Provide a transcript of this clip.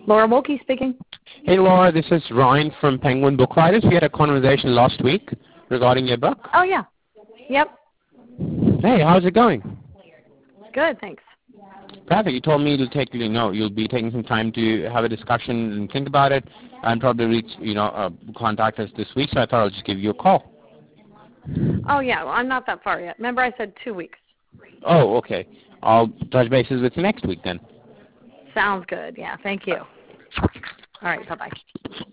Laura Mulkey speaking. Hey, Laura, this is Ryan from Penguin Book Writers. We had a conversation last week regarding your book. Oh, yeah. Yep. Hey, how's it going? Good, thanks. Perfect. You told me you'll be taking some time to have a discussion and think about it and probably contact us this week, so I thought I'll just give you a call. Oh, yeah. Well, I'm not that far yet. Remember I said 2 weeks. Oh, okay. I'll touch bases with you next week then. Sounds good. Yeah, thank you. All right, bye-bye.